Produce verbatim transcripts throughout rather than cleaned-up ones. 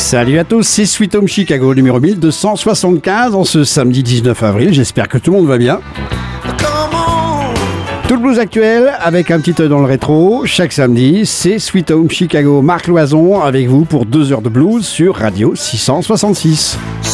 Salut à tous, c'est Sweet Home Chicago numéro mille deux cent soixante-quinze en ce samedi dix-neuf avril. J'espère que tout le monde va bien. Tout le blues actuel avec un petit œil dans le rétro. Chaque samedi, c'est Sweet Home Chicago. Marc Loison avec vous pour deux heures de blues sur Radio six cent soixante-six.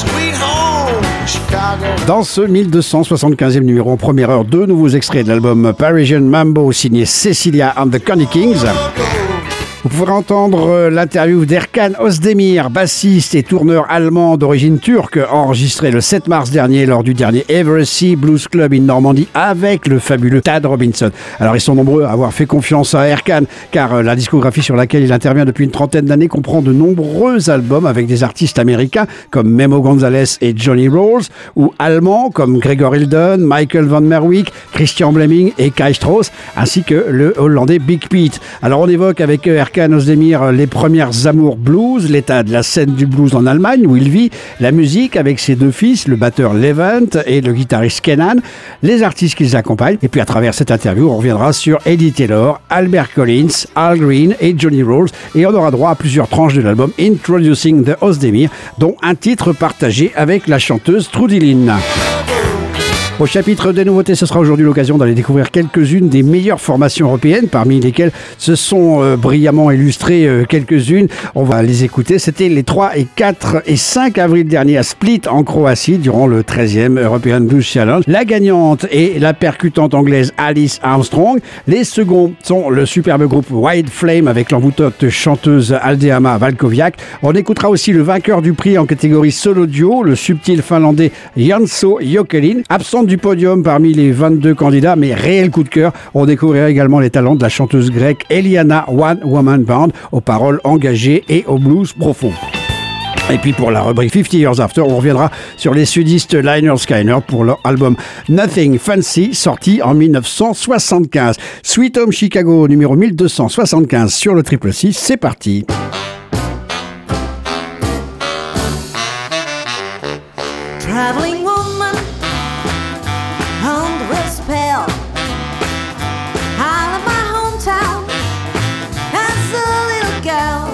Dans ce mille deux cent soixante-quinzième numéro, en première heure, deux nouveaux extraits de l'album Parisian Mambo signé Cecilia and the Connie Kings. Vous pourrez entendre l'interview d'Erkan Özdemir, bassiste et tourneur allemand d'origine turque, enregistré le sept mars dernier lors du dernier Eversea Blues Club in Normandie avec le fabuleux Tad Robinson. Alors ils sont nombreux à avoir fait confiance à Erkan, car la discographie sur laquelle il intervient depuis une trentaine d'années comprend de nombreux albums avec des artistes américains comme Memo Gonzalez et Johnny Rolls, ou allemands comme Gregor Hildon, Michael van Merwijk, Christian Blemming et Kai Strauss, ainsi que le hollandais Big Pete. Alors on évoque avec Erkan Özdemir les premières amours blues, l'état de la scène du blues en Allemagne où il vit, la musique avec ses deux fils, le batteur Levent et le guitariste Kenan, les artistes qui les accompagnent, et puis à travers cette interview on reviendra sur Eddie Taylor, Albert Collins, Al Green et Johnny Rolls, et on aura droit à plusieurs tranches de l'album Introducing the Özdemir, dont un titre partagé avec la chanteuse Trudy Lynn. Au chapitre des nouveautés, ce sera aujourd'hui l'occasion d'aller découvrir quelques-unes des meilleures formations européennes, parmi lesquelles se sont euh, brillamment illustrées euh, quelques-unes. On va les écouter. C'était les trois et quatre et cinq avril dernier à Split, en Croatie, durant le treizième European Blues Challenge. La gagnante est la percutante anglaise Alice Armstrong. Les seconds sont le superbe groupe White Flame avec l'envoûtante chanteuse Aldeama Valkoviak. On écoutera aussi le vainqueur du prix en catégorie solo duo, le subtil finlandais Janso Jokelin. Absent du podium parmi les vingt-deux candidats, mais réel coup de cœur. On découvrira également les talents de la chanteuse grecque Eliana One Woman Band, aux paroles engagées et au blues profond. Et puis pour la rubrique cinquante Years After, on reviendra sur les sudistes Lynyrd Skynyrd pour leur album Nothing Fancy, sorti en mille neuf cent soixante-quinze. Sweet Home Chicago numéro mille deux cent soixante-quinze sur le triple six, c'est parti. Traveling woman under a spell, out of my hometown as a little girl.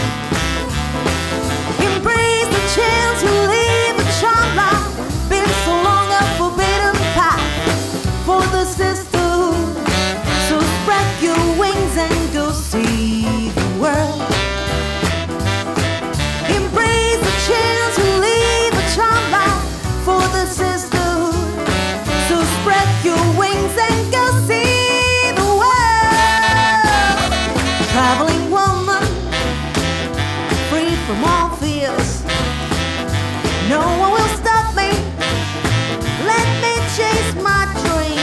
Embrace the chance to leave a charmed life, been so long a forbidden path for the sisterhood. So spread your wings and go see the world. Embrace the chance to leave a charmed life for the sisterhood. So spread your wings and go see the world. Traveling woman, free from all fears. No one will stop me. Let me chase my dreams.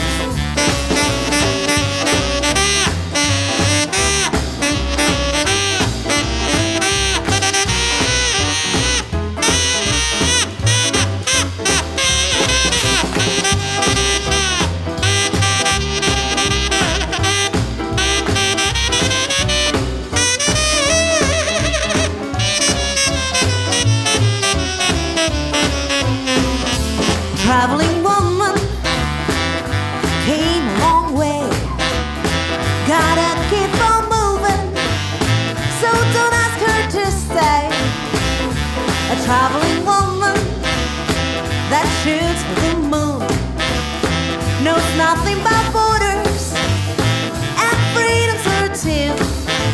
Traveling woman came a long way. Gotta keep on moving, so don't ask her to stay. A traveling woman that shoots for the moon knows nothing about borders and freedom's her tune.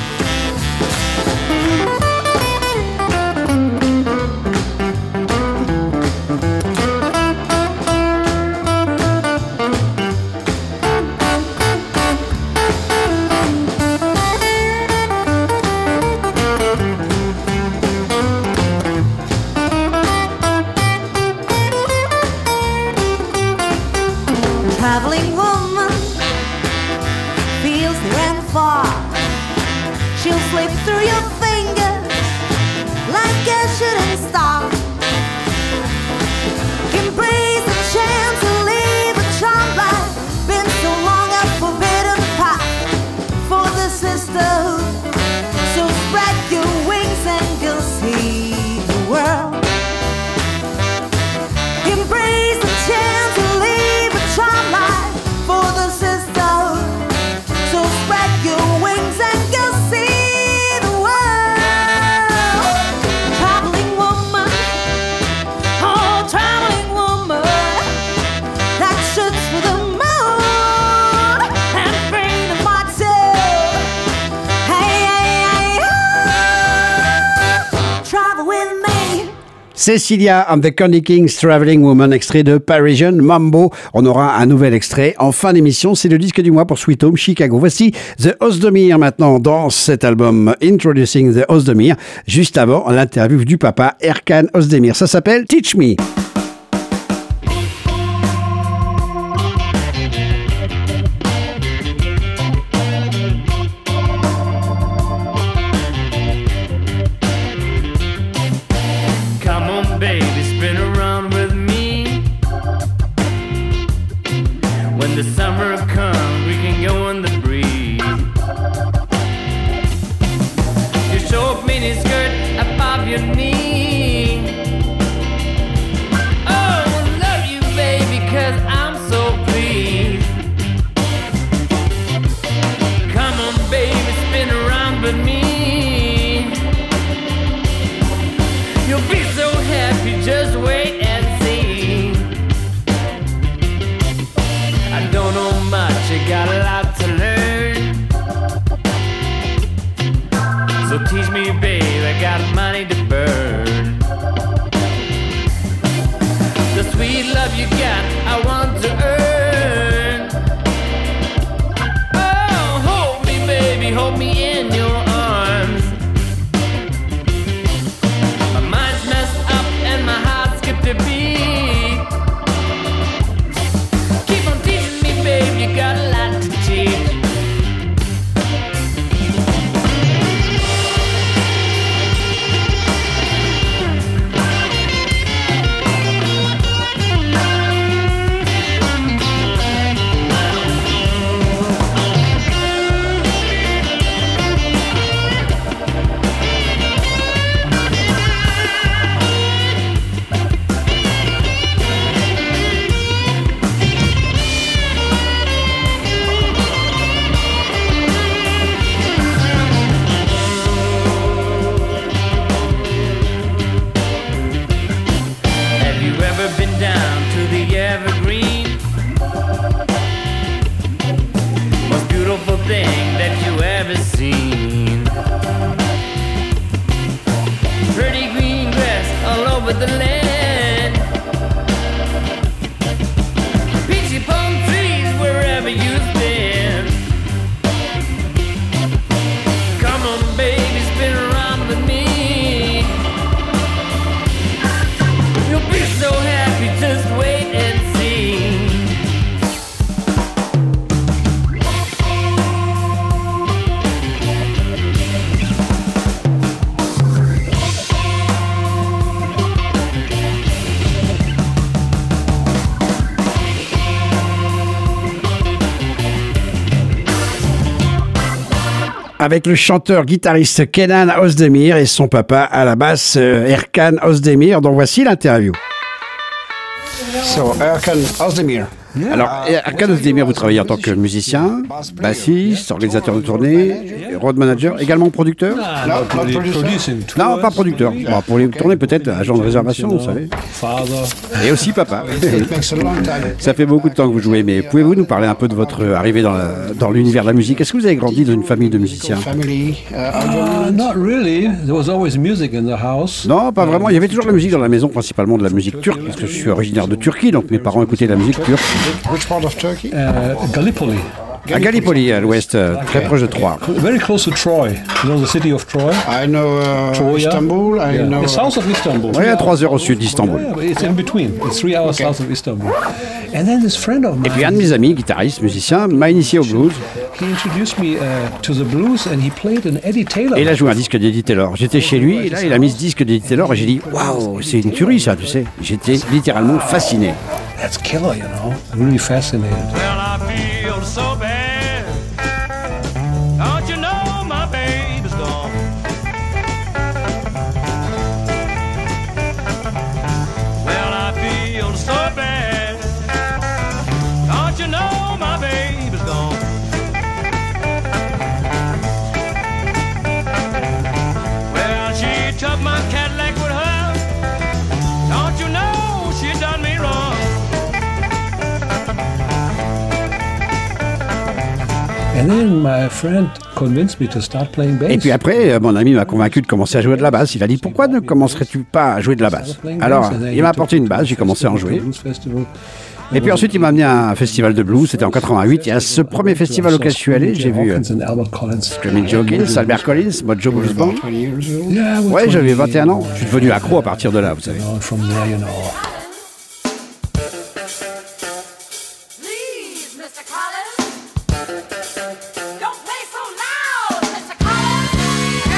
Traveling woman feels near and far. She'll slip through your fingers like a shooting star. Embrace the chance to leave a charmed life, been so long a forbidden path for the sisterhood. So spread your wings and go see the world. Embrace the chance to leave a charmed life for the sisterhood. So spread your wings and go see the world. Cecilia and the Connie Kings, Traveling Woman, extrait de Parisian Mambo. On aura un nouvel extrait en fin d'émission. C'est le disque du mois pour Sweet Home Chicago. Voici The Ozdemir maintenant dans cet album Introducing the Ozdemir. Juste avant, l'interview du papa Erkan Ozdemir. Ça s'appelle Teach Me. Avec le chanteur-guitariste Kenan Ozdemir et son papa à la basse Erkan Ozdemir, dont voici l'interview. So, Erkan Ozdemir. Alors, Erkan Ozdemir, vous travaillez en tant que musicien, bassiste, organisateur de tournée, road manager, également producteur? Non, pas producteur. Bon, pour les tournées, peut-être agent de réservation, vous savez. Et aussi papa. Ça fait beaucoup de temps que vous jouez, mais pouvez-vous nous parler un peu de votre arrivée dans, la, dans l'univers de la musique? Est-ce que vous avez grandi dans une famille de musiciens? Non, pas vraiment. Il y avait toujours de la musique dans la maison, principalement de la musique turque, parce que je suis originaire de Turquie, donc mes parents écoutaient de la musique turque. Which part of Turkey? Uh, Gallipoli. À Gallipoli, à l'ouest, okay. Très proche de Troyes. Very close to Troy. You know the city of Troy? I know uh, Troya. Istanbul. I yeah. know. It's south of Istanbul. Oui, à trois heures au sud d'Istanbul. Yeah, but it's in between. It's three hours okay. south of Istanbul. And then this friend of mine. Et puis un de mes amis, guitariste, musicien, m'a initié au blues. He introduced me uh, to the blues and he played an Eddie Taylor. Et il a joué un disque d'Eddie Taylor. J'étais chez lui et là il a mis ce disque d'Eddie Taylor et j'ai dit waouh, c'est une tuerie ça, tu sais. J'étais littéralement fasciné. That's killer, you know. Really fascinated. Well, I feel so bad. Don't you know my baby's gone? Well, I feel so bad. Don't you know my baby's gone? Well, she took my Cadillac with her. Don't you know she done me wrong? And then my friend convinced me to start playing bass. Et puis après, euh, mon ami m'a convaincu de commencer à jouer de la basse. Il a dit, pourquoi ne commencerais-tu pas à jouer de la basse? Alors, il m'a apporté une basse, j'ai commencé à en jouer. Et puis ensuite, il m'a amené à un festival de blues, c'était en quatre-vingt-huit. Et à ce premier festival auquel je suis allé, j'ai vu euh, Screaming Joe Hawkins, Albert Collins, Mojo Blues Band. Ouais, j'avais vingt et un ans. Je suis devenu accro à partir de là, vous savez. Please, mister Collins. Don't play so loud, mister Collins.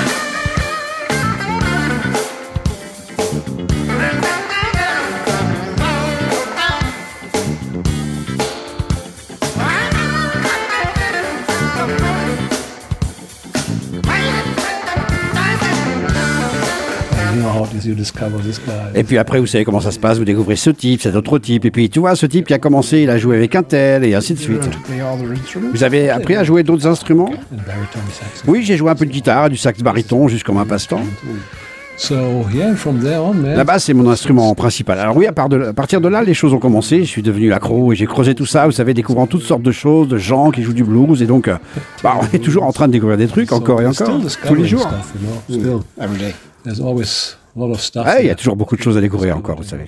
You know how it is, you discover this guy. Et puis après, vous savez comment ça se passe, vous découvrez ce type, cet autre type. Et puis, tu vois, ce type qui a commencé, il a joué avec un tel, et ainsi de suite. Play all the instruments. Vous avez appris à jouer d'autres instruments? And baritone sax. Oui, j'ai joué un peu de guitare, du sax baryton, juste comme un passe-temps. So yeah, from there on, man. La basse, c'est mon instrument principal. Alors oui, à, part de, à partir de là, les choses ont commencé. Je suis devenu accro et j'ai creusé tout ça, vous savez, découvrant toutes sortes de choses, de gens qui jouent du blues. Et donc, euh, bah, on est toujours en train de découvrir des trucs, encore et encore, tous les jours. Stuff, you know, still, Every day. there's always a lot of stuff. Ouais, il y a toujours beaucoup de choses à découvrir encore, vous savez.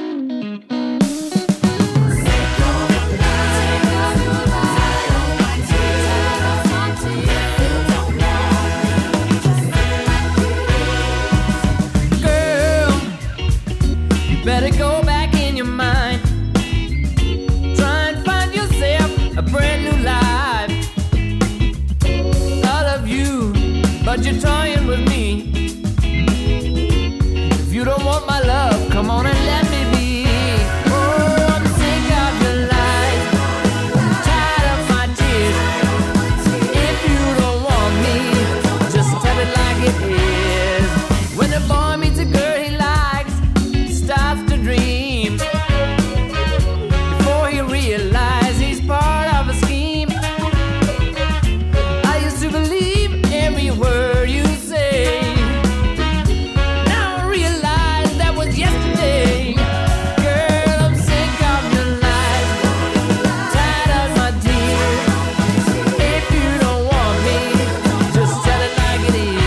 Girl, you better go back in your mind. Try and find yourself a brand new life. I love you, but you're toying with me. If you don't want my love, come on and let me be. Oh, I'm sick of your lies, I'm tired of my tears. If you don't want me, just tell it like it is. When a boy meets a girl he likes, starts to dream. Before he realizes he's part of a scheme. I used to believe every word you say. Now I realize that was yesterday. Girl, I'm sick of your lies, tired of my tears. If you don't want me, just tell it like it is.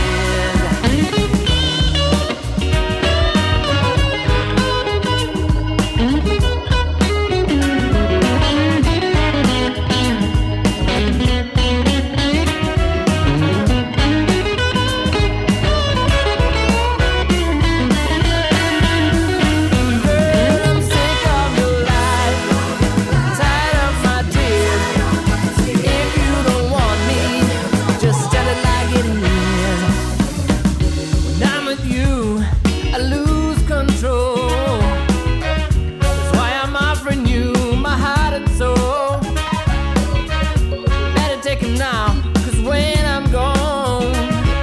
Girl, I'm sick of your lies, tired of my tears. If you don't want me, just tell it like it is. When I'm with you, I lose control. That's why I'm offering you my heart and soul. Better take it now, 'cause when I'm gone,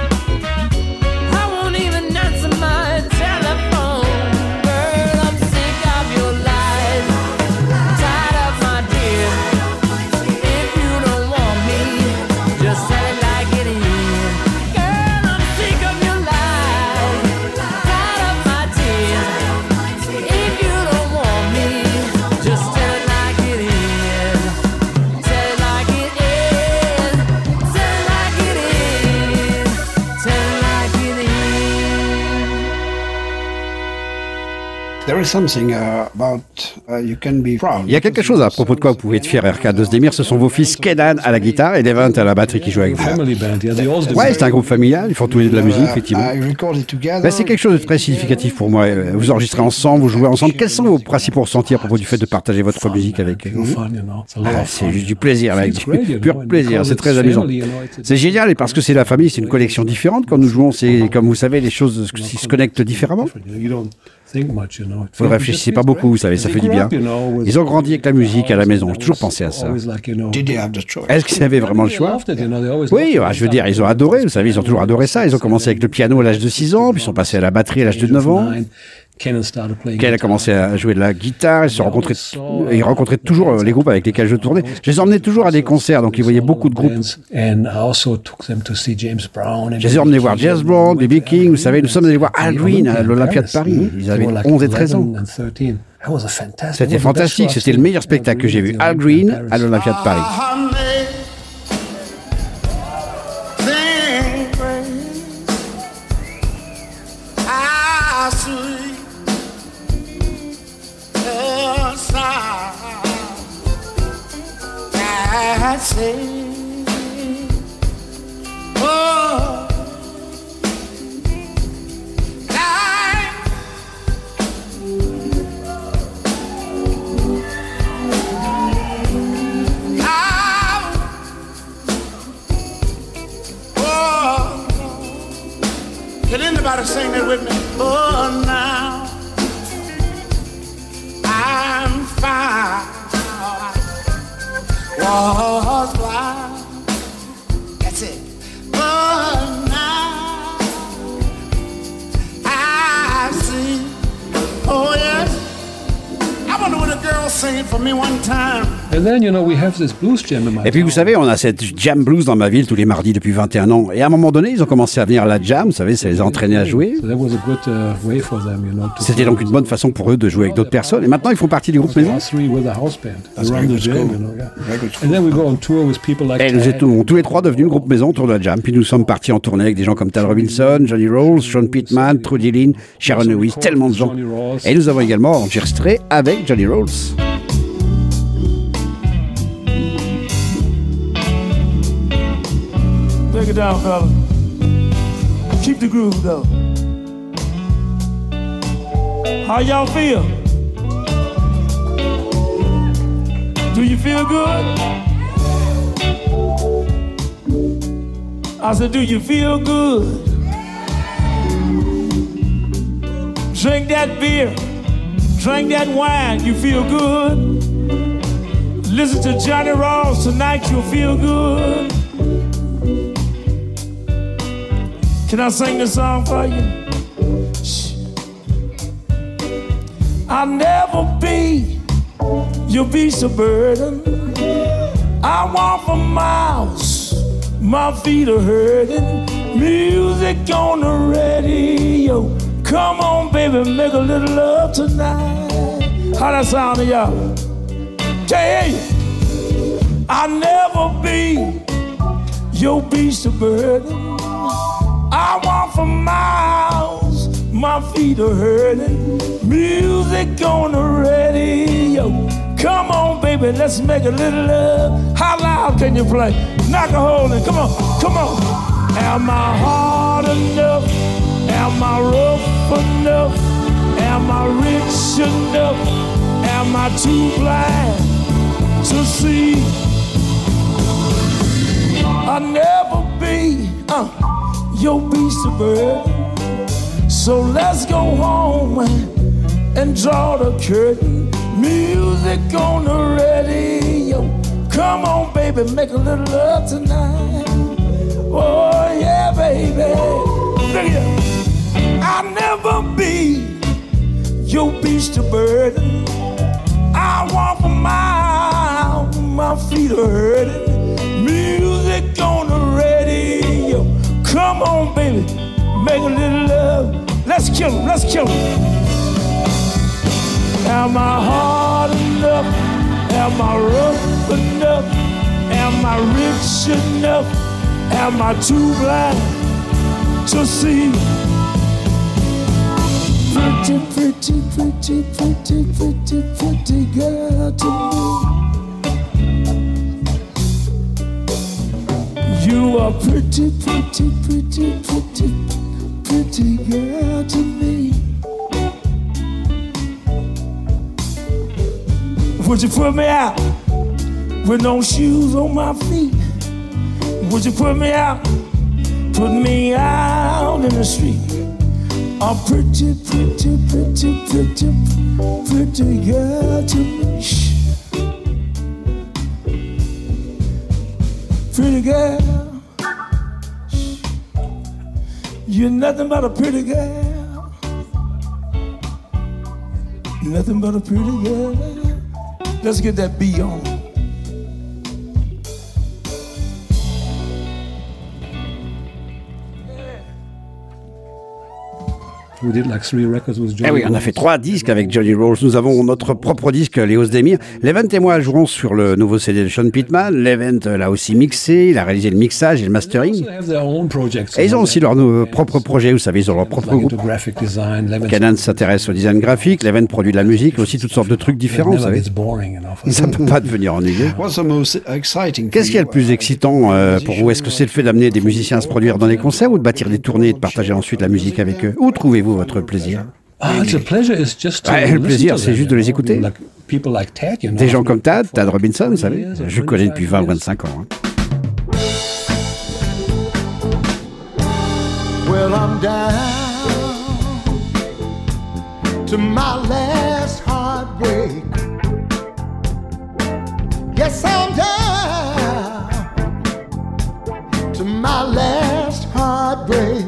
I won't even answer my telephone. Girl, I'm sick of your lies, tired of my tears. If you don't want me, just tell it like it is. Girl, I'm sick of your lies, tired of my tears. If you don't want me, just tell it like it is. Tell it like it is. Tell it like it is. Tell it like it is. There is something uh, about uh, you can be proud. Il y a quelque chose à propos de quoi vous pouvez être fier, R K Ozdemir. Ce sont vos fils Kenan à la guitare et Levant à la batterie qui jouent avec vous. Family band, yeah, they all Ouais, c'est un groupe familial, ils font tous les deux de la musique, effectivement. I recorded together. Ben, c'est quelque chose de très significatif pour moi. Vous enregistrez ensemble, vous jouez ensemble. Quels sont vos principaux ressentis à propos du fait de partager votre musique avec eux? fun, you know. It's a lot Ah, of c'est fun. juste du plaisir, mec, It's du great, you pur know, and plaisir. because C'est très it's amusant. family, you know, it's- C'est génial et parce que c'est la famille, c'est une collection différente. Quand nous jouons, c'est comme vous savez, les choses qui se connectent différemment. You don't think much, you know. It Vous ne feels- réfléchissez it pas feels beaucoup, vous great. savez, ça They fait du grew bien. up, you know, with- Ils ont grandi avec la musique à la maison. J'ai toujours pensé à ça. Always like, you know, Did they have the choice? Est-ce qu'ils avaient vraiment le they choix? loved it, you know, they always Oui, loved bah, it. je veux dire, ils ont adoré, vous savez, ils ont toujours adoré ça. Ils ont commencé avec le piano à l'âge de six ans, puis ils sont passés à la batterie à l'âge de neuf ans. Kenan started playing Qu'elle a guitar. commencé à jouer de la guitare, ils se rencontraient, ils rencontraient toujours euh, les groupes avec lesquels je tournais. Je les emmenais toujours à des concerts, donc ils voyaient beaucoup de groupes. And I also took them to see James Brown. and Je les ai emmenés voir B B Jazz King. Brown, B B King, vous savez, nous sommes allés voir Al Green à l'Olympia de Paris. Ils avaient onze et treize ans. That was a fantastic- C'était it was the best fantastique, rock c'était le scene. meilleur spectacle que j'ai vu. Al Green à l'Olympia de Paris. I say, oh, I, I, oh, can anybody sing that with me? Oh, now I'm fine. Was blind. That's it. But now I see. Oh yes. I wonder what a girl singing for me one time. And then, you know, we have this blues jam in my Et puis vous town. savez, on a cette jam blues dans ma ville tous les mardis depuis vingt et un ans. Et à un moment donné, ils ont commencé à venir à la jam, vous savez, ça les a entraînés à jouer. So that was a good uh, way for them, you know. to- C'était donc une bonne façon pour eux de jouer avec d'autres personnes. Et maintenant, ils font partie du groupe The Maison. last three with a house band. That's around very the good jam, school. you know, yeah. Very good school. And then we go on tour with people like Et nous Tad. étions tous les trois devenus le groupe Maison autour de la jam. Puis nous sommes partis en tournée avec des gens comme Tal Robinson, Johnny Rolls, Sean Pittman, Trudy Lynn, Sharon Lewis, tellement de gens. Johnny Rolls. Et nous avons également enregistré avec Johnny Rolls. Take it down, fella. Keep the groove, though. How y'all feel? Do you feel good? I said, do you feel good? Drink that beer, drink that wine, you feel good. Listen to Johnny Ross tonight, you'll feel good. Can I sing this song for you? Shh. I'll never be your beast of burden. I walk for miles, my feet are hurting. Music on the radio. Come on, baby, make a little love tonight. How that sound to y'all? Hey, I'll never be your beast of burden. I walk for miles, my feet are hurting. Music on the radio. Come on, baby, let's make a little love. How loud can you play? Knock a hole in, come on, come on. Am I hard enough? Am I rough enough? Am I rich enough? Am I too blind to see? I'll never be uh, your beast of burden. So let's go home and draw the curtain. Music on the radio. Come on, baby, make a little love tonight. Oh, yeah, baby. Look at that. I'll never be your beast of burden. I walk a mile, my feet are hurting. Music on the radio. Come on, baby, make a little love. Let's kill him, let's kill him. Am I hard enough? Am I rough enough? Am I rich enough? Am I too blind to see? Pretty, pretty, pretty, pretty, pretty, pretty girl to me. You are pretty, pretty, pretty, pretty, pretty girl to me. Would you put me out with no shoes on my feet? Would you put me out, put me out in the street? A pretty, pretty, pretty, pretty, pretty girl to me. Shh. Pretty girl, shh. You're nothing but a pretty girl. Nothing but a pretty girl. Let's get that beat on. We did like three records with Johnny Eh oui, on a Rolls. fait trois disques avec Johnny Rolls. Nous avons notre propre disque, les Ozdemir. Levent et moi jouerons sur le nouveau C D de Sean Pittman. Levent l'a aussi mixé, il a réalisé le mixage et le mastering. They have their own projects, Et ils ont you know, aussi leur nou- propre projet, vous savez, ils ont leur propre like groupe. into graphic design. Levent Canon s'intéresse au design graphique, Levent produit de la musique, aussi toutes sortes de trucs différents, vous never savez. gets boring, you know. for Ça ne peut pas devenir ennuyeux. What's the most exciting for Qu'est-ce qui est le you, plus uh, excitant euh, pour vous? Est-ce que c'est le fait d'amener des musiciens à se produire dans des concerts ou de bâtir des tournées et de partager ensuite la musique avec eux? Où trouvez-vous votre plaisir? Ah, it's a pleasure is just to Ouais, le listen plaisir, to c'est them, juste de you les know. écouter. Like people like Tad, you know. Des gens comme Tad, Tad Robinson, vous savez. Je le connais depuis vingt ou vingt-cinq ans. hein. Well, I'm down to my last heartbreak. Yes, I'm down to my last heartbreak.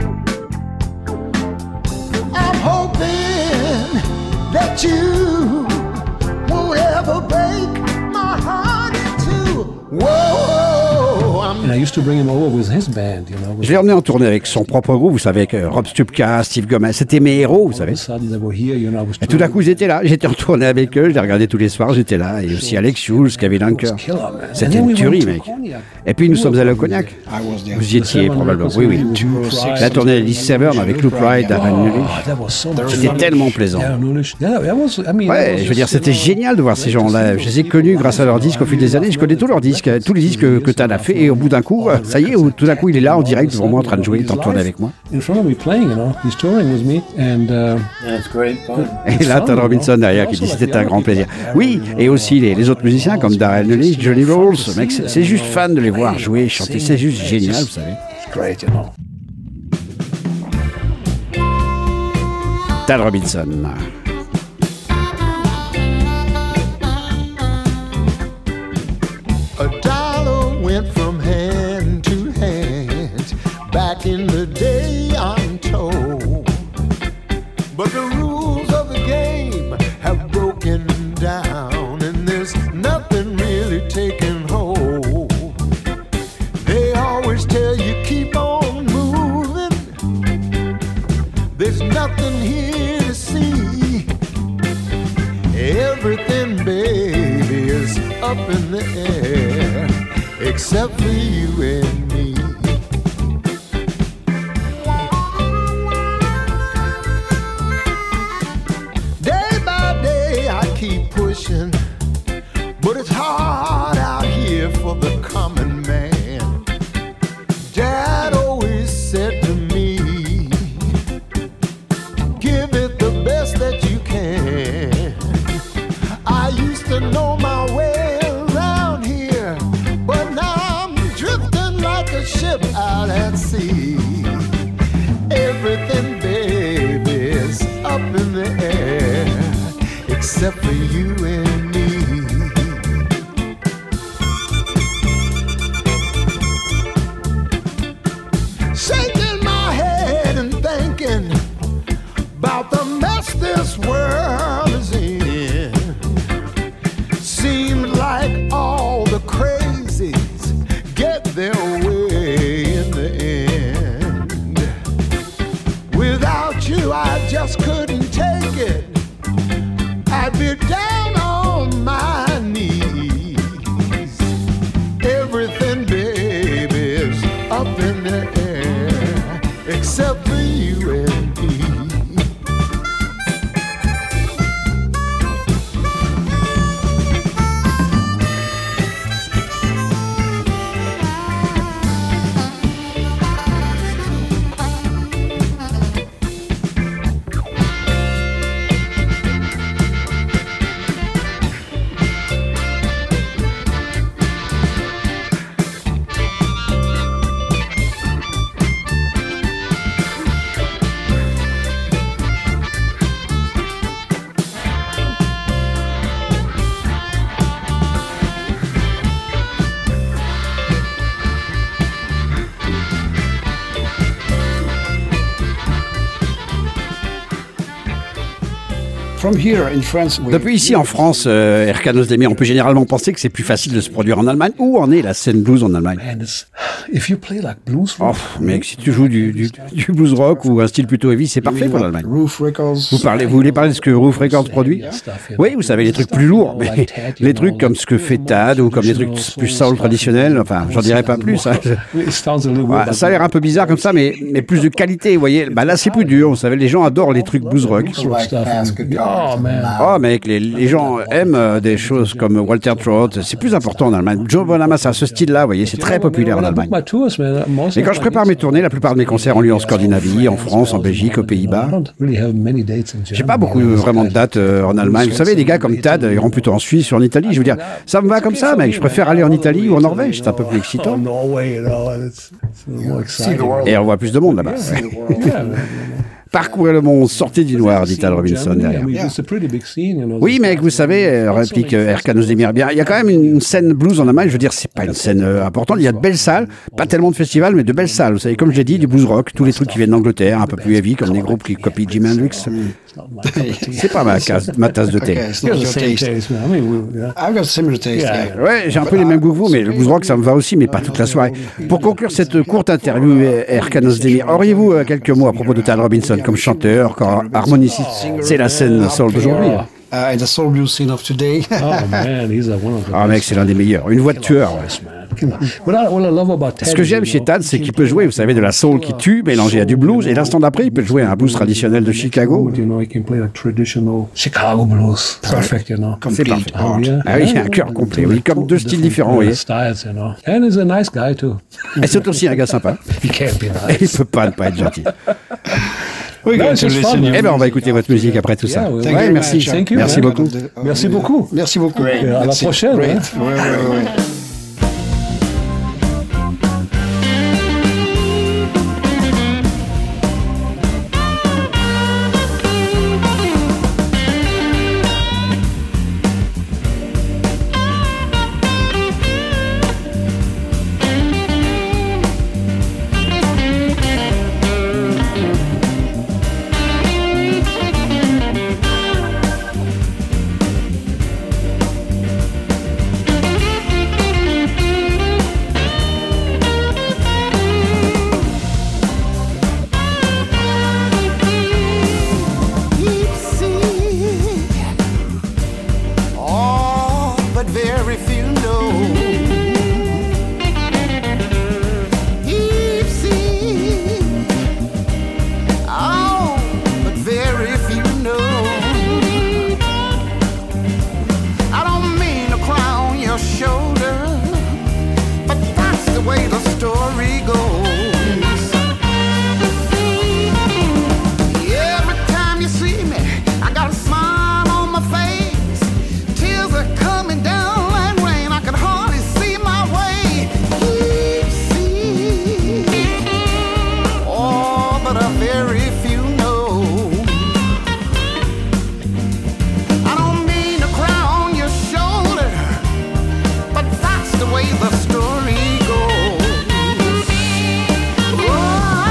I'm hoping that you won't ever break my heart in two. Whoa, I'm And I used to bring him over with his band, you know. with- Je l'ai emmené en tournée avec son propre groupe, vous savez, avec euh, Rob Stupka, Steve Gomez. C'était mes héros, vous All of savez. a sudden they were here, you know. I was Et tout d'un coup, ils étaient là. J'étais en tournée avec eux, je les regardais tous les soirs, j'étais là. Et aussi Alex Schulz, Kevin Hunker. C'était une tuerie, mec. Et puis nous sommes allés au Cognac. I was there. Vous y étiez probablement. Oui, oui. La tournée Lee Severn avec Luke Wright, Darren Nullich. C'était tellement plaisant. Ouais, je veux dire, c'était génial de voir ces gens-là. Je les ai connus grâce à leurs disques au fil des années. Je connais tous leurs disques, tous les disques que, que Tad a fait. Et au bout d'un coup, ça y est, tout d'un coup, il est là en direct devant moi en train de jouer, il est en tournée avec moi. In front of me playing, you know. He's touring with me and uh, Et là, Tad Robinson derrière qui dit c'était un grand plaisir. Oui, et aussi les, les autres musiciens comme Darren Nullich, Johnny Rolls. Mec, c'est c'est juste fan de les voir jouer, chanter. C'est juste génial, vous savez. it's great, you know. Tad Robinson. A dollar went from hand to hand back in the day, I'm told. But the rules of the game have broken down, and there's nothing really taking hold. They always tell you keep on moving. There's nothing here to see. Everything, baby, is up in the air, except for you and me. Day by day I keep pushing, but it's hard out here for the common man. Dad always said to me, give it the best that you can. I used to know my way around here, but now I'm drifting like a ship out at sea. Everything, baby, is up in the air, except for you and me. Shaking my head and thinking about the mess this world is in. Seems like all the crazies get their way in the end. Without you, I just couldn't take it. I'd be down on my knees. Everything, baby, is up in the air, except for you and me. from here in France, we- Depuis ici en France, euh, Erkan Özdemir, on peut généralement penser que c'est plus facile de se produire en Allemagne. Où en est la scène blues en Allemagne? And it's, if you play like blues Oh, rock, mec, si tu joues du, du, du blues rock ou un style plutôt heavy, c'est you parfait mean pour what, l'Allemagne. Roof Records. Vous, parlez, vous voulez parler de ce que Roof Records produit? Oui, vous savez, les trucs plus lourds, mais les trucs comme ce que fait Tad ou comme les trucs plus soul traditionnels, enfin, j'en dirais pas plus. Hein. it sounds a little Ouais, weird, ça a l'air un peu bizarre comme ça, mais, mais plus de qualité, vous voyez. Bah là, c'est plus dur, vous savez, les gens adorent les trucs blues rock. Like stuff fast and- guitars oh and man. loud. Oh, mec, les, les gens aiment euh, des choses comme Walter Trout, c'est plus important en Allemagne. Joe Bonamassa, c'est à ce style-là, vous voyez, c'est très populaire en Allemagne. Et quand je prépare mes tournées, la plupart de mes concerts ont lieu en Scandinavie, en France, en Belgique, aux Pays-Bas. J'ai pas beaucoup euh, vraiment de dates euh, en Allemagne. Vous savez, des gars comme Tad, ils iront plutôt en Suisse ou en Italie. Je veux dire, ça me va comme ça, mec. Je préfère aller en Italie ou en Norvège, c'est un peu plus excitant. Norway, you know, and it's, it's a little more exciting. Et on voit plus de monde là-bas. Yeah, man. Parcourir le monde, sortez du noir, dit Tal Robinson derrière. I mean, it's a pretty big scene, you know. Oui, mais vous savez, euh, réplique euh, Erkan Özdemir, bien, il y a quand même une scène blues en Allemagne. Je veux dire, c'est pas une scène euh, importante. Il y a de belles salles, pas tellement de festivals, mais de belles salles. Vous savez, comme je l'ai dit, du blues rock, tous les trucs qui viennent d'Angleterre, un peu plus heavy, comme des groupes qui copient Jimi Hendrix. C'est pas ma, casse, ma tasse de thé. Okay, it's You not have the your same taste. taste, man. I mean, we, yeah. I've got similar taste. Yeah, Yeah. Ouais, j'ai un peu les mêmes goûts que vous, mais le blues rock, ça me va aussi, mais pas toute la soirée. Pour conclure cette courte interview, Erkan Özdemir, auriez-vous euh, quelques mots à propos de Tal Robinson comme chanteur, comme harmoniciste? C'est la scène soul d'aujourd'hui. Uh, in the soul blues scene of today. Oh man, he's a one of the Ah mec, c'est l'un des meilleurs. Une voix de tueur. ouais. best, man. What I, what I love about Ted Ce que is, j'aime you chez know, Tad, c'est qu'il peut jouer, vous savez, de la soul qui tue, mélangée à du blues, et l'instant d'après, il peut jouer un blues traditionnel de Chicago. You know, he can play like traditional Chicago blues. Perfect, you know. C'est parfait. Oh, yeah. Ah oui, il y a un cœur complet, oui, comme deux styles différents, vous voyez. Styles, you know. And he's a nice guy too. Et c'est aussi un gars sympa. He can't be Et il nice. peut pas ne pas être gentil. We're No, going it's to just listen fun, you. Eh bien, on va écouter votre musique après tout ça. Yeah, we- Thank you Ouais, very merci. much. Thank you, Merci man. beaucoup. Merci beaucoup. Merci beaucoup. Et à la Merci. prochaine, Great. hein. Ouais, ouais, ouais, ouais. Deep sea. Oh, but very few know. Deep sea. Oh, but very few know. I don't mean to cry on your shoulder, but that's the way the story goes. Every time you see me, I got a smile on my face. Tears are coming down like rain. I can hardly see my way. Deep sea. Oh, but a very few know. I don't mean to cry on your shoulder, but that's the way the story goes. Oh.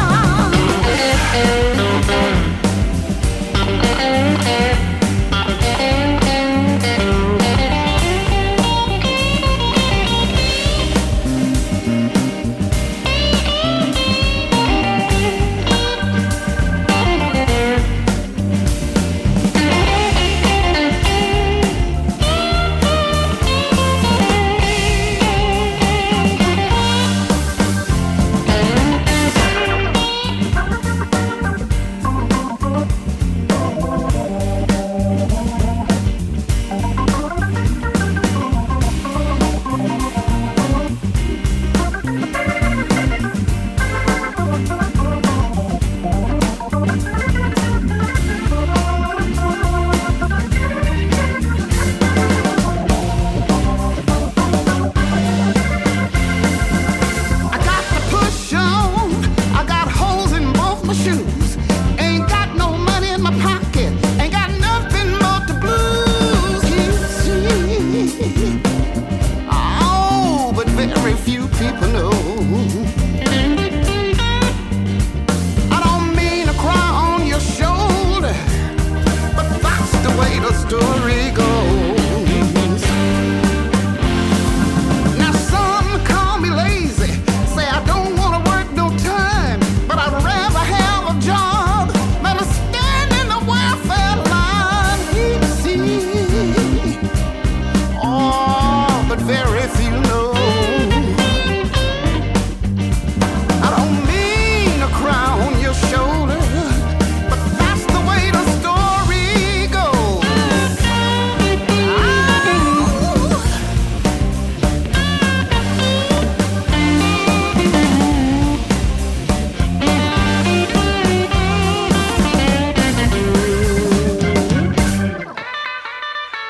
I got to push on. I got holes in both my shoes. Ain't got no money in my pocket. Ain't got nothing but the blues. You see. Oh, but very few people know. I don't mean to cry on your shoulder, but that's the way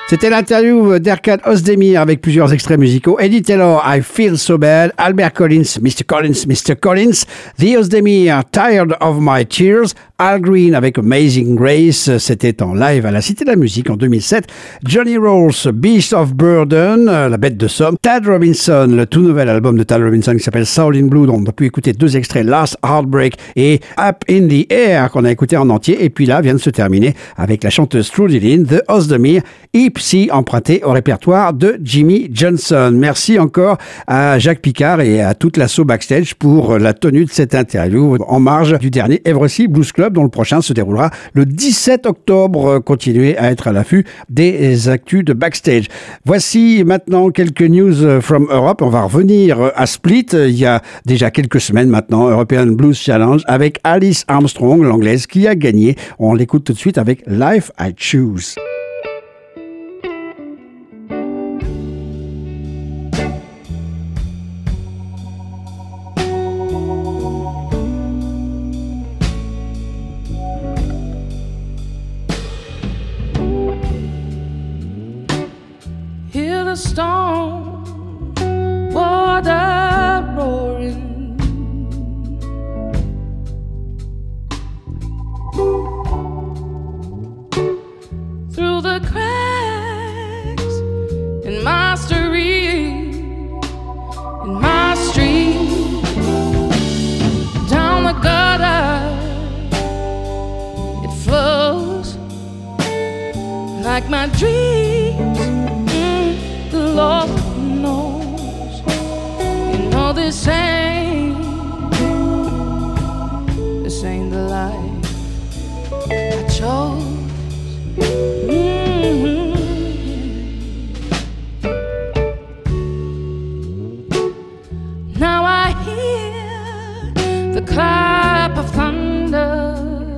C'était l'interview d'Erkan Özdemir avec plusieurs extraits musicaux. Eddie Taylor, I Feel So Bad. Albert Collins, mister Collins, mister Collins. The Özdemir, Tired of My Tears. Al Green avec Amazing Grace. C'était en live à la Cité de la Musique en deux mille sept. Johnny Rolls, Beast of Burden, La Bête de Somme. Tad Robinson, le tout nouvel album de Tad Robinson qui s'appelle Soul in Blue, dont on a pu écouter deux extraits, Last Heartbreak et Up in the Air, qu'on a écouté en entier. Et puis là, vient de se terminer avec la chanteuse Trudy Lynn, The Özdemir, Ipsy, emprunté au répertoire de Jimmy Johnson. Merci encore à Jacques Picard et à toute l'assaut Backstage pour la tenue de cette interview en marge du dernier Eversea Blues Club, dont le prochain se déroulera le dix-sept octobre. Continuez à être à l'affût des actus de Backstage. Voici maintenant quelques news from Europe. On va revenir à Split. Il y a déjà quelques semaines maintenant, European Blues Challenge avec Alice Armstrong, l'anglaise, qui a gagné. On l'écoute tout de suite avec Life I Choose. Hear the storm, water roaring. Through the cracks in my street, in my street, down the gutter, it flows like my dreams. Mm, the Lord knows, you know this ain't, this ain't the life I chose. Now I hear the clap of thunder.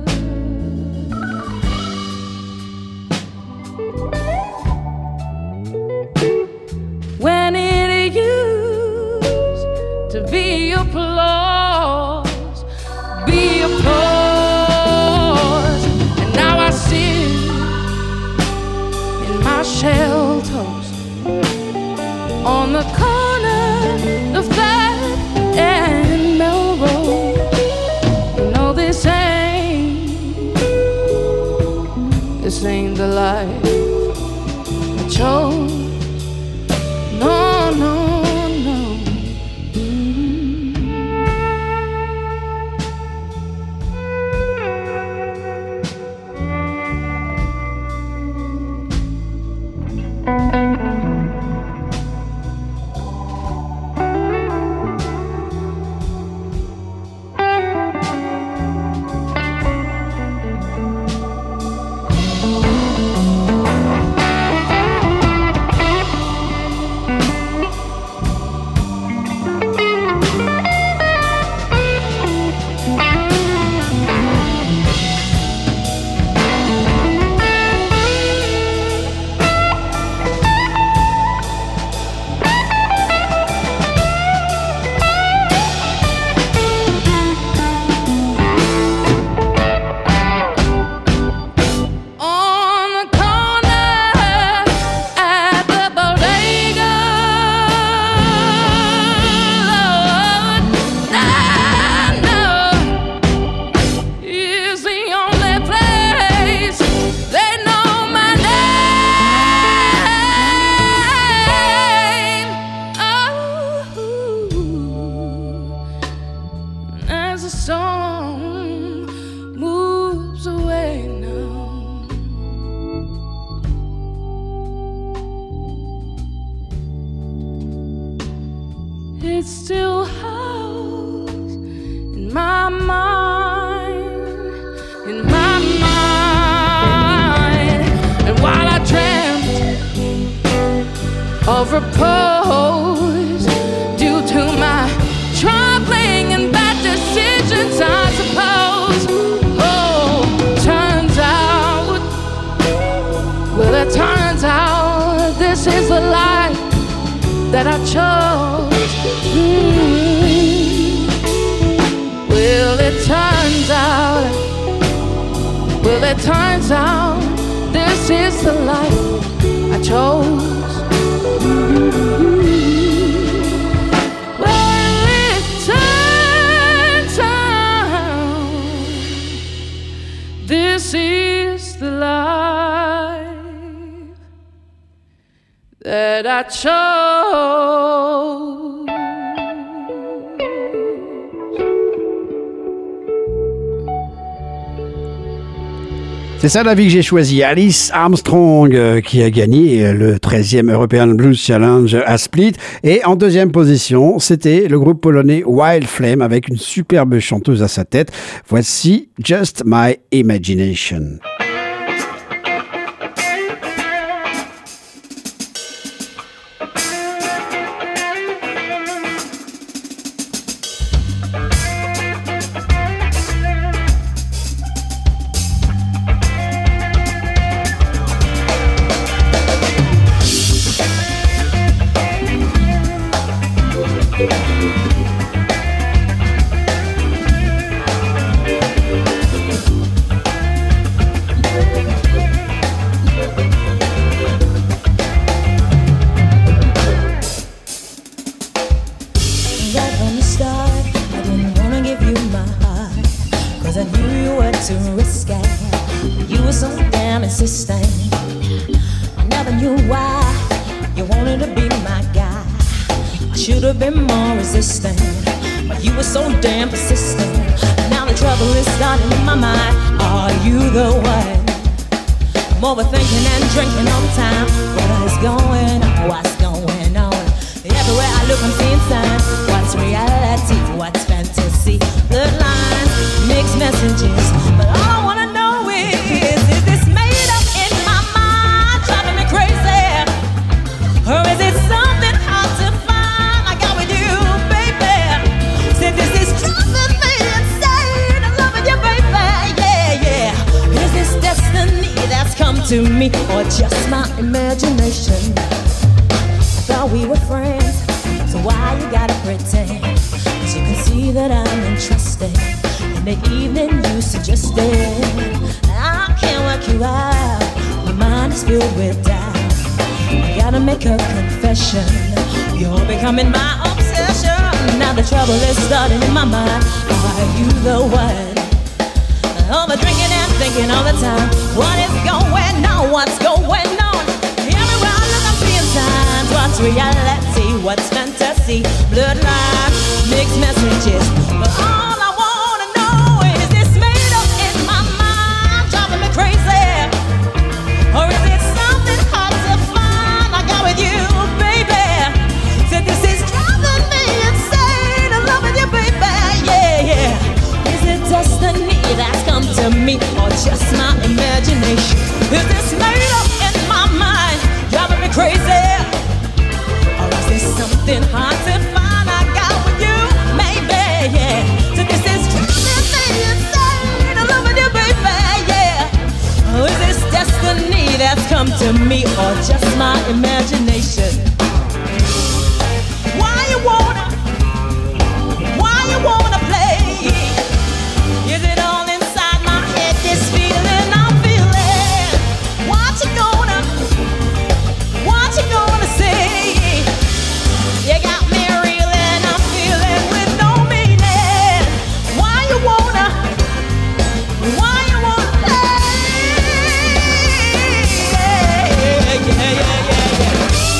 When it used to be applause, be applause. And now I sit in my shell toast on the corner of Third and Melrose. You know this ain't, this ain't the life I chose. No, no, no. It still howls in my mind, in my mind. And while I dreamt of repose due to my troubling and bad decisions, I suppose. Oh, turns out, well, it turns out this is the life that I chose. Mm. Well, it turns out, well, it turns out this is the life I chose. Well, it turns out this is the life that I chose. C'est ça la vie que j'ai choisie. Alice Armstrong euh, qui a gagné le treizième European Blues Challenge à Split. Et en deuxième position, c'était le groupe polonais Wild Flame avec une superbe chanteuse à sa tête. Voici Just My Imagination. To me, or just my imagination. I thought we were friends, so why you gotta pretend? 'Cause you can see that I'm interested in the evening you suggested. I can't work you out, my mind is filled with doubt. I gotta make a confession, you're becoming my obsession. Now the trouble is starting in my mind. Are you the one? Over drinking and thinking all the time. What is going on? What's going on? Everywhere I look, I'm seeing signs. What's reality? What's fantasy? Bloodlines, mixed messages. But all I wanna know is this made up in my mind, driving me crazy, or is it something hard to find? I got with you, baby. Said this is driving me insane. I love with you, baby. Yeah, yeah. Is it destiny that's come to me, or just my imagination? Is this made up in my mind, driving me crazy, or is this something hard to find? I got with you, maybe, yeah. So this is driving me insane. I love with you, baby, yeah. Or is this destiny that's come to me, or just my imagination? Why you wanna, why you wanna play? Is it all inside my head, this feeling I'm feeling? What you gonna, what you gonna say? You got me reeling, I'm feeling with no meaning. Why you wanna, why you wanna play? Yeah, yeah, yeah, yeah, yeah.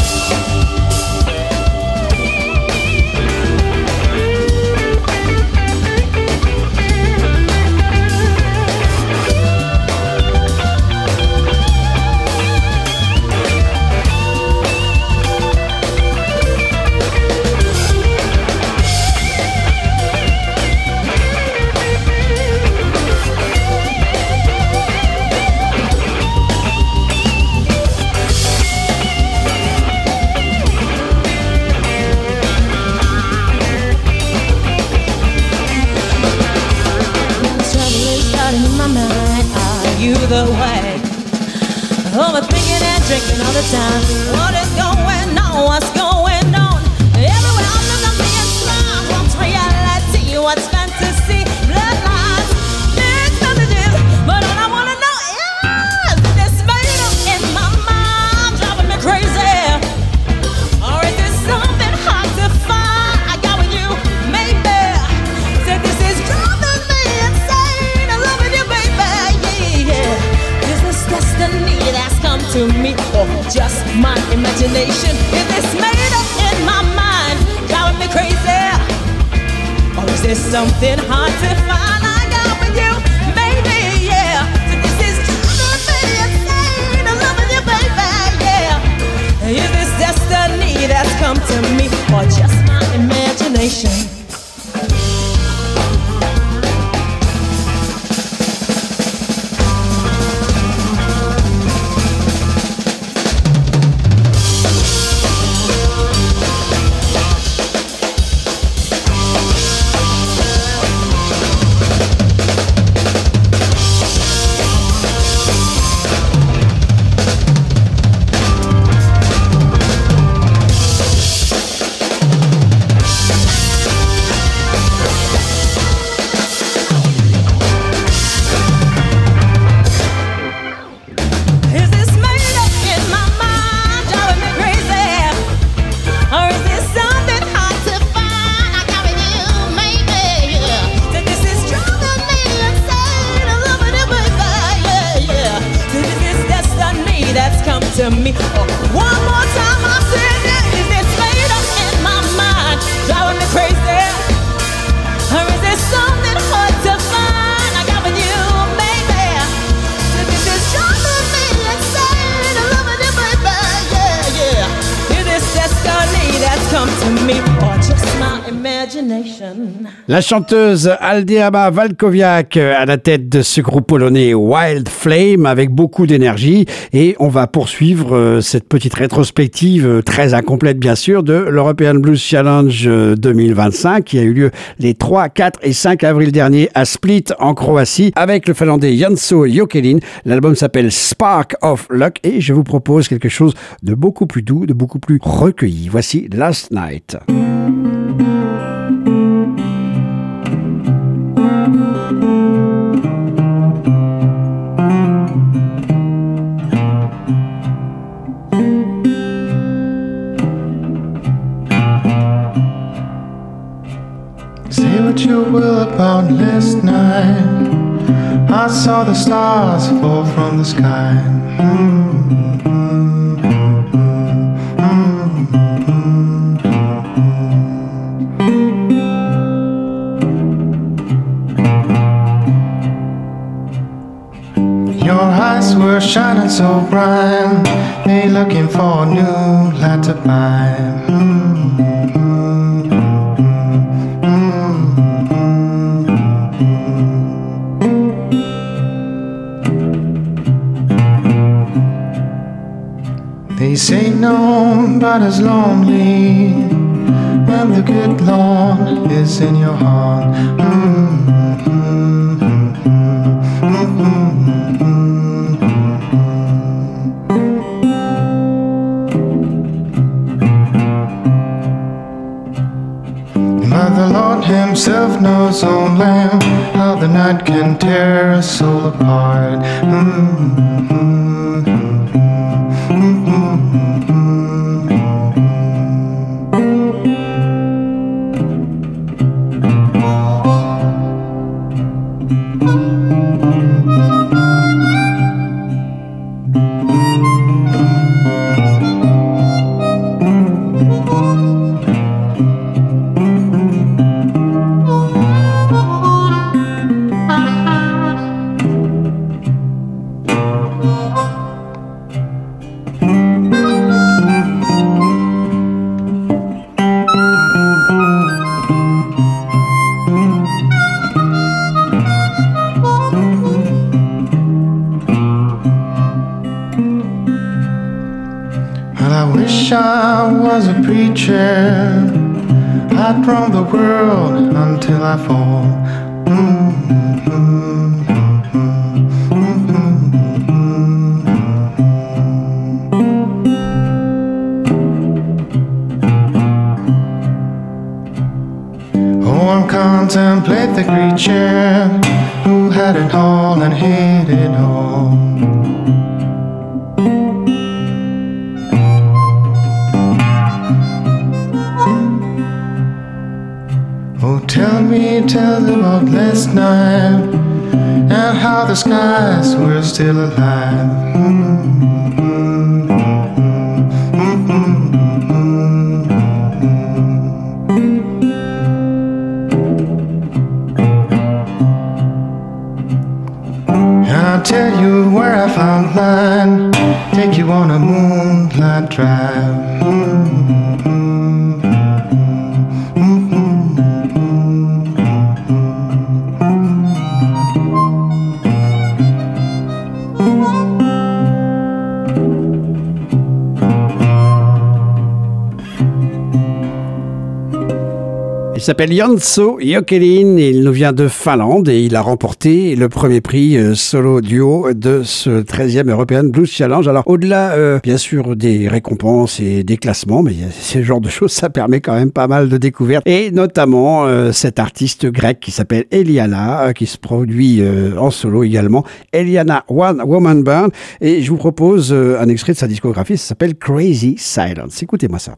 The way, overthinking and drinking all the time. What is going on? What's going on? Everywhere I look, I'm seeing signs. What's reality? What's fantasy? Bloodlines, mixed messages. But all I wanna know is this made up in my mind, driving me crazy. imagination? Is this made up in my mind, driving me crazy? Or is this something hard to find? I got with you, maybe, yeah. So this is driving me insane, I'm loving you, baby, yeah. Is this destiny that's come to me, or just my imagination? To me, oh, one more time I'm saying that. Is this made up in my mind, driving me crazy? Or is this something hard to find? I got with you, baby. So this is driving me insane, I'm loving you, baby, yeah, yeah. Is this destiny that's come to me, or just my imagination? La chanteuse Aldiama Walkowiak à la tête de ce groupe polonais Wild Flame avec beaucoup d'énergie, et on va poursuivre euh, cette petite rétrospective euh, très incomplète bien sûr de l'European Blues Challenge euh, deux mille vingt-cinq qui a eu lieu les trois, quatre et cinq avril dernier à Split en Croatie avec le Finlandais Janso Jokelin. L'album s'appelle Spark of Luck et je vous propose quelque chose de beaucoup plus doux, de beaucoup plus recueilli. Voici Last Night. Say what you will about last night. I saw the stars fall from the sky. Mm-hmm. Your eyes were shining so bright, they looking for a new light to buy. Mm-hmm. They say nobody's lonely when the good Lord is in your heart. Mm-hmm. But the Lord himself knows only how the night can tear a soul apart. Mm-hmm. I was a preacher, I'd roam the world until I fall. Mm-hmm. Oh, and contemplate the creature who had it all and hid it all. Tell me, tell them about last night and how the skies were still alive. Mm-hmm. Mm-hmm. found land, take you on a moonlight drive. Mm-hmm. Il s'appelle Janso Jokelin et il nous vient de Finlande et il a remporté le premier prix euh, solo duo de ce treizième European Blues Challenge. Alors au-delà euh, bien sûr des récompenses et des classements, mais ce genre de choses ça permet quand même pas mal de découvertes et notamment euh, cet artiste grec qui s'appelle Eliana euh, qui se produit euh, en solo également, Eliana One Woman Band, et je vous propose euh, un extrait de sa discographie, ça s'appelle Crazy Silence. Écoutez-moi ça.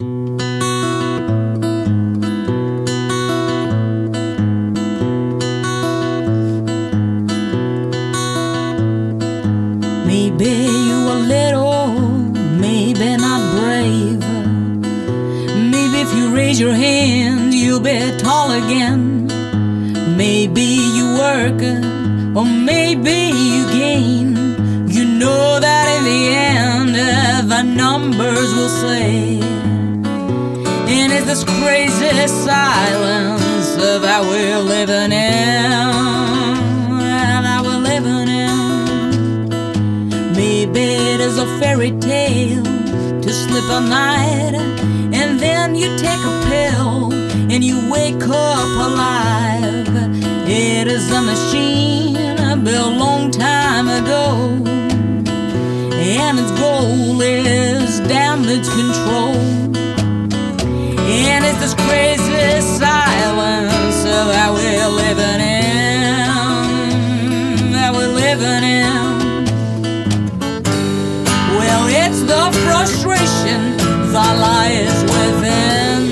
Maybe you a little, maybe not brave. Maybe if you raise your hand, you'll be tall again. Maybe you work, or maybe you gain. You know that in the end, uh, the numbers will say. And it's this crazy silence uh, that we're living in, uh, that we're living in. Maybe it is a fairy tale to sleep a night, and then you take a pill and you wake up alive. It is a machine built a long time ago, and its goal is damage control. And it's this crazy silence that we're living in, that we're living in. Well, it's the frustration that lies within.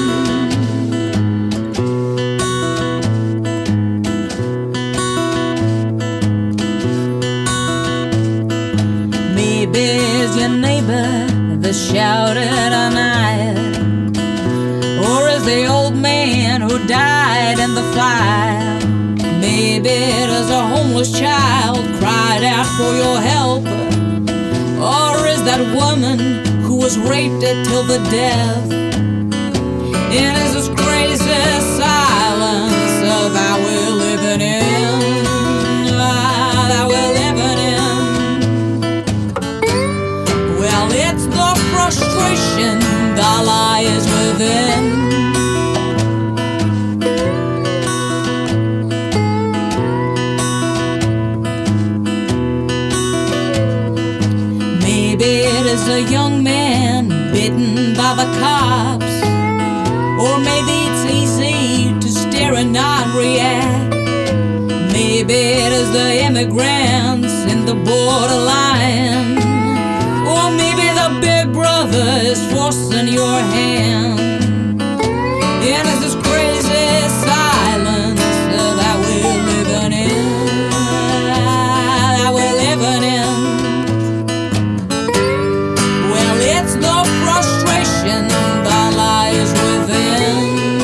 Maybe it's your neighbor that shouted a night, or is the old man who died in the fire. Maybe it is a homeless child cried out for your help, or is that woman who was raped till the death. And it's this crazy silence uh, that we're living in, uh, that we're living in. Well, it's the frustration that lies within. Maybe it is a young man bitten by the cops, or maybe it's easy to stare and not react. Maybe it is the immigrants in the borderline, or maybe the big brother is forcing your hand. And it's this crazy silence uh, that we're living in, that we're living in. It's the frustration that lies within.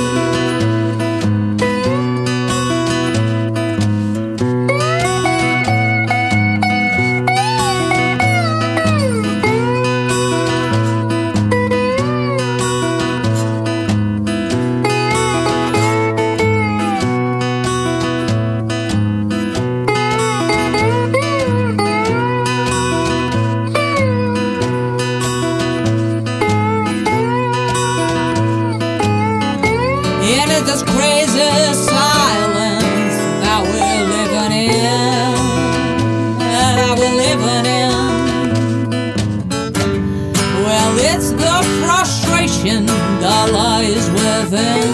And it's this crazy silence that we're living in, that we're living in. Well, it's the frustration that lies within.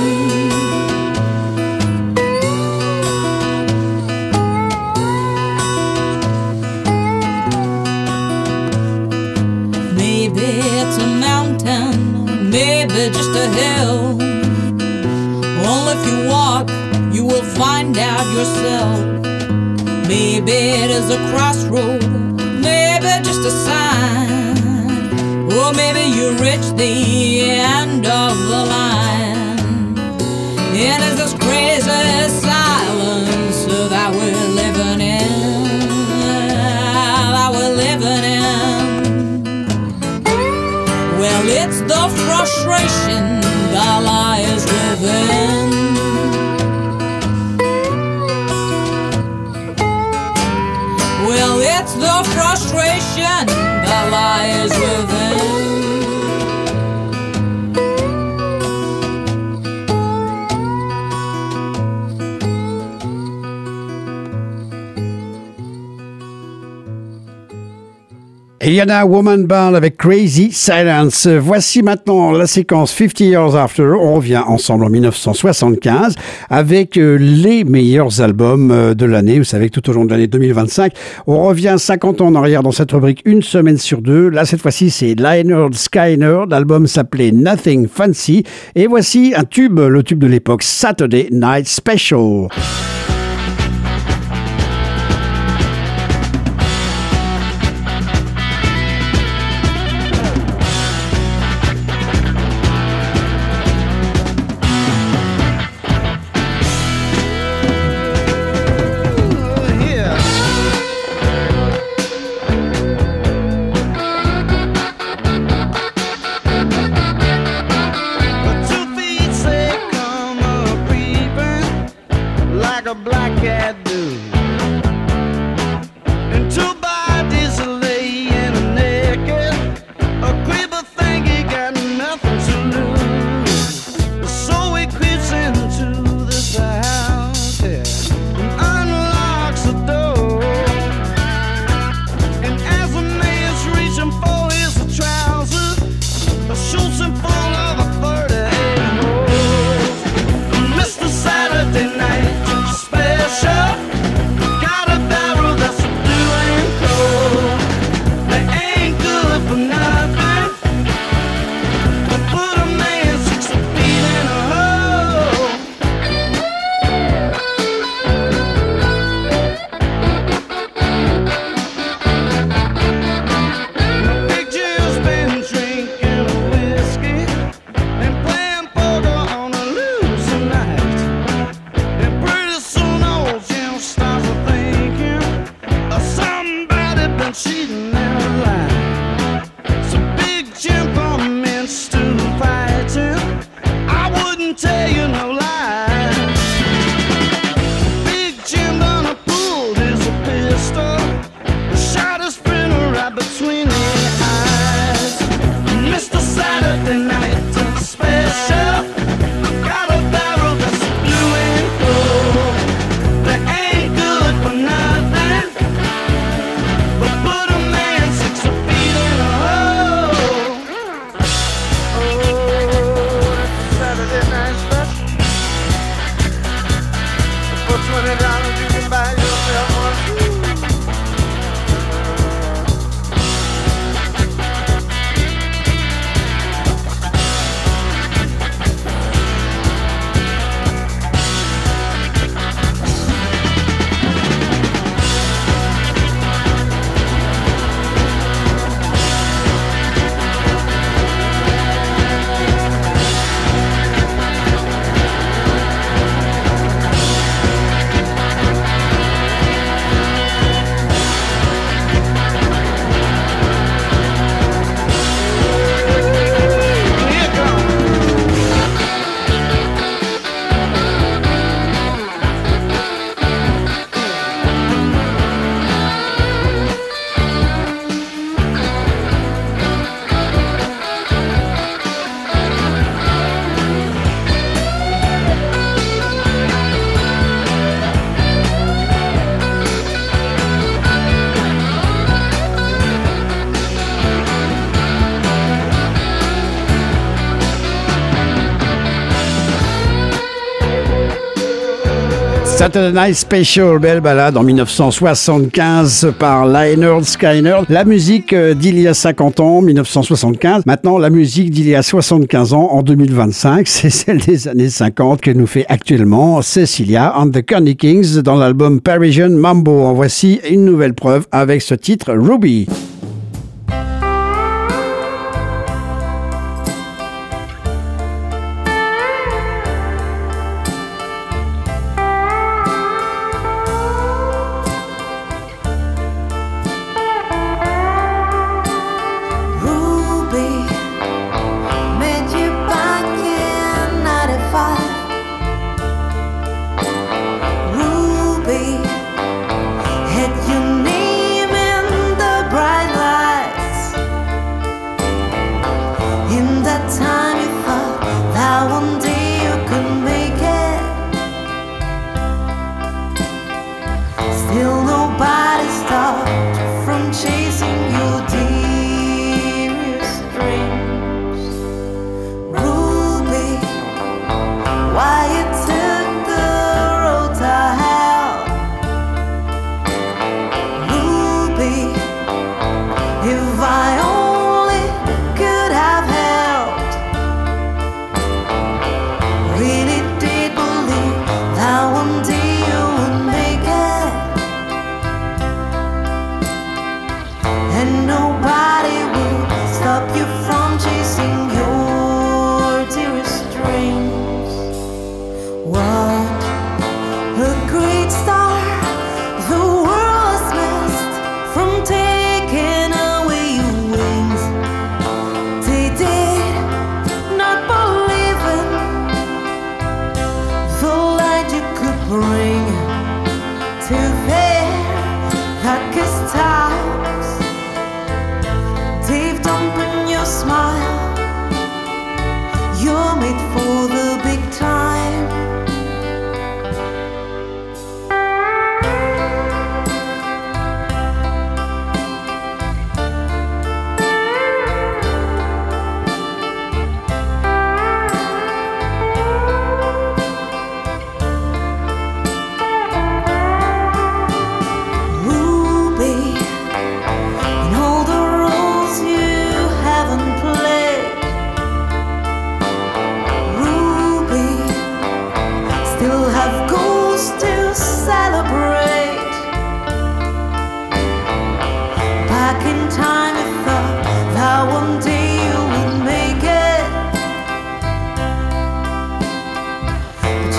Maybe it's a mountain, maybe just a hill. Well, if you walk, you will find out yourself. Maybe it is a crossroad, maybe just a sign, or maybe you reach the end of the line. And it's this crazy silence that we're living in, that we're living in. frustration that lies within. Well, it's the frustration that lies within. Et il y en a Woman Band avec Crazy Silence. Voici maintenant la séquence cinquante Years After. On revient ensemble en dix-neuf cent soixante-quinze avec les meilleurs albums de l'année. Vous savez que tout au long de l'année deux mille vingt-cinq, on revient cinquante ans en arrière dans cette rubrique une semaine sur deux. Là, cette fois-ci, c'est Lynyrd Skynyrd. L'album s'appelait Nothing Fancy. Et voici un tube, le tube de l'époque, Saturday Night Special. Saturday Night Special, belle balade en dix-neuf cent soixante-quinze par Lynyrd Skynyrd. La musique d'il y a cinquante ans, dix-neuf cent soixante-quinze. Maintenant, la musique d'il y a soixante-quinze ans, en deux mille vingt-cinq. C'est celle des années cinquante que nous fait actuellement Cecilia and the Connie Kings dans l'album Parisian Mambo. En voici une nouvelle preuve avec ce titre Ruby. Ruby, met you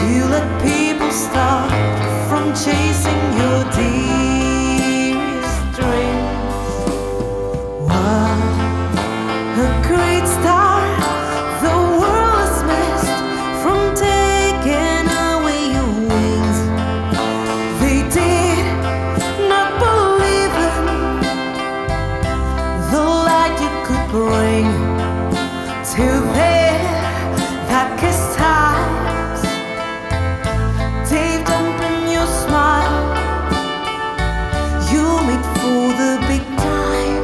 You let people stop from chasing your dearest dreams. What a great start the world has missed from taking away your wings. They did not believe in the light you could bring to their darkest times. They've dumped in your smile. You made for the big time.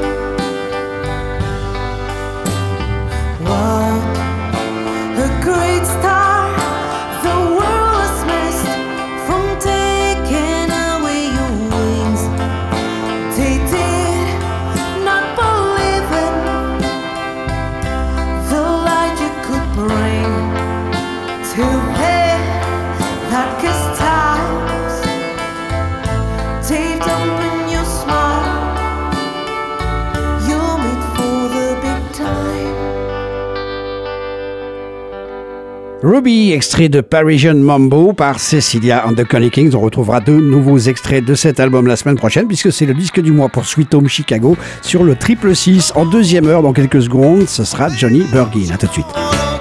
What a great start the world has missed from taking away your wings. They did not believe in the light you could bring to their darkest times. They've dumped in your smile. You're made for the big time. Ruby, extrait de Parisian Mambo par Cecilia and the Connie Kings. On retrouvera deux nouveaux extraits de cet album la semaine prochaine puisque c'est le disque du mois pour Sweet Home Chicago sur le triple six. En deuxième heure, dans quelques secondes, ce sera Johnny Burgin. À tout de suite.